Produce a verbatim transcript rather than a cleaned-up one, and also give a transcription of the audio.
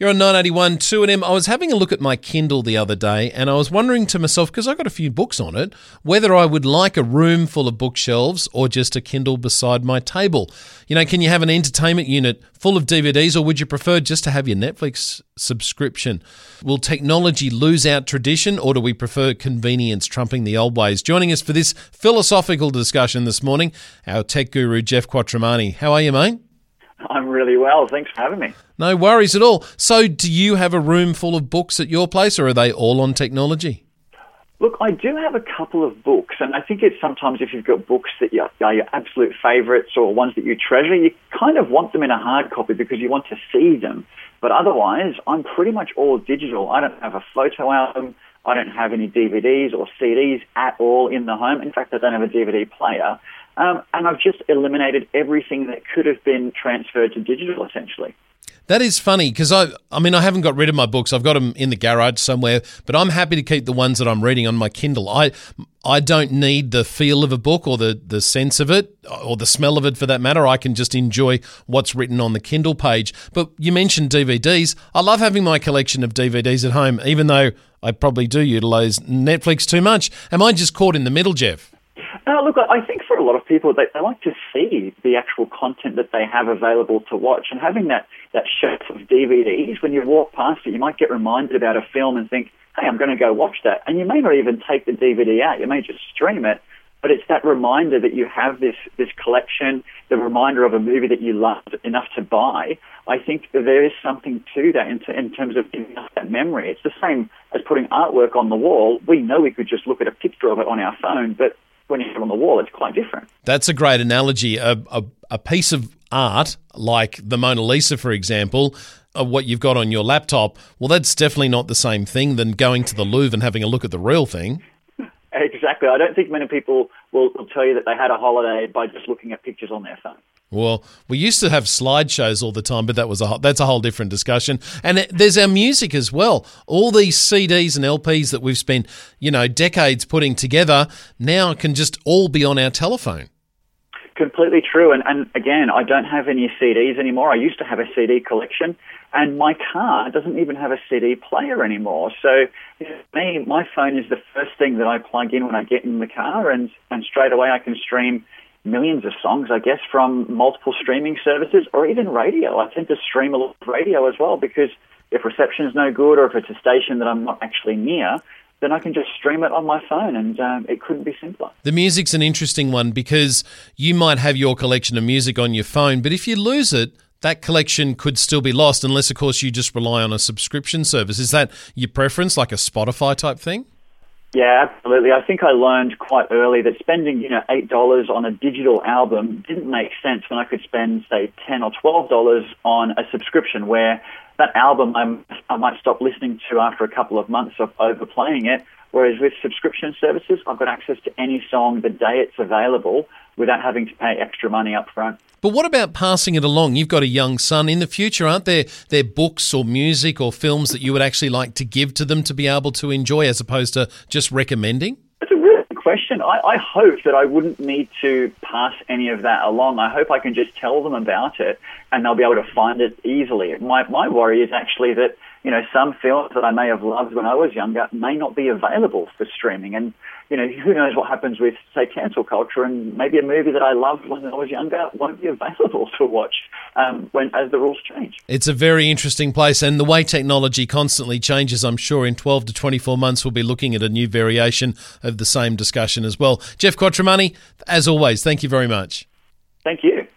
You're on nine eighty-one two and M. I was having a look at my Kindle the other day and I was wondering to myself, because I got a few books on it, whether I would like a room full of bookshelves or just a Kindle beside my table. You know, can you have an entertainment unit full of D V Ds, or would you prefer just to have your Netflix subscription? Will technology lose out tradition, or do we prefer convenience trumping the old ways? Joining us for this philosophical discussion this morning, our tech guru, Jeff Quattromani. How are you, mate? I'm really well. Thanks for having me. No worries at all. So do you have a room full of books at your place, or are they all on technology? Look, I do have a couple of books, and I think it's sometimes if you've got books that are your absolute favourites or ones that you treasure, you kind of want them in a hard copy because you want to see them. But otherwise, I'm pretty much all digital. I don't have a photo album. I don't have any D V Ds or C Ds at all in the home. In fact, I don't have a D V D player. Um, and I've just eliminated everything that could have been transferred to digital, essentially. That is funny because I, I mean, I haven't got rid of my books. I've got them in the garage somewhere, but I'm happy to keep the ones that I'm reading on my Kindle. I, I don't need the feel of a book or the, the sense of it or the smell of it for that matter. I can just enjoy what's written on the Kindle page. But you mentioned D V Ds. I love having my collection of D V Ds at home, even though I probably do utilise Netflix too much. Am I just caught in the middle, Jeff? Uh, look, I think for a lot of people, they, they like to see the actual content that they have available to watch. And having that, that shelf of D V Ds, when you walk past it, you might get reminded about a film and think, hey, I'm going to go watch that. And you may not even take the D V D out. You may just stream it. But it's that reminder that you have this, this collection, the reminder of a movie that you loved enough to buy. I think that there is something to that in, t- in terms of giving us that memory. It's the same as putting artwork on the wall. We know we could just look at a picture of it on our phone, but when you have it on the wall, it's quite different. That's a great analogy. A, a, a piece of art, like the Mona Lisa, for example, of what you've got on your laptop, well, that's definitely not the same thing than going to the Louvre and having a look at the real thing. Exactly. I don't think many people will, will tell you that they had a holiday by just looking at pictures on their phone. Well, we used to have slideshows all the time, but that was a that's a whole different discussion. And it, there's our music as well. All these C Ds and L Ps that we've spent, you know, decades putting together now can just all be on our telephone. Completely true. And, and again, I don't have any C Ds anymore. I used to have a C D collection, and my car doesn't even have a C D player anymore. So you know, me, my phone is the first thing that I plug in when I get in the car, and, and straight away I can stream millions of songs, I guess, from multiple streaming services or even radio. I tend to stream a lot of radio as well because if reception is no good or if it's a station that I'm not actually near, then I can just stream it on my phone, and um, it couldn't be simpler. The music's an interesting one because you might have your collection of music on your phone, but if you lose it, that collection could still be lost unless, of course, you just rely on a subscription service. Is that your preference, like a Spotify type thing? Yeah, absolutely. I think I learned quite early that spending, you know, eight dollars on a digital album didn't make sense when I could spend, say, ten or twelve dollars on a subscription where that album I'm, I might stop listening to after a couple of months of overplaying it, whereas with subscription services, I've got access to any song the day it's available without having to pay extra money up front. But what about passing it along? You've got a young son. In the future, aren't there, there books or music or films that you would actually like to give to them to be able to enjoy as opposed to just recommending? That's a really good question. I, I hope that I wouldn't need to pass any of that along. I hope I can just tell them about it and they'll be able to find it easily. My, my worry is actually that, you know, some films that I may have loved when I was younger may not be available for streaming. And, you know, who knows what happens with, say, cancel culture, and maybe a movie that I loved when I was younger won't be available to watch um, when as the rules change. It's a very interesting place, and the way technology constantly changes, I'm sure in twelve to twenty-four months we'll be looking at a new variation of the same discussion as well. Jeff Quattromani, as always, thank you very much. Thank you.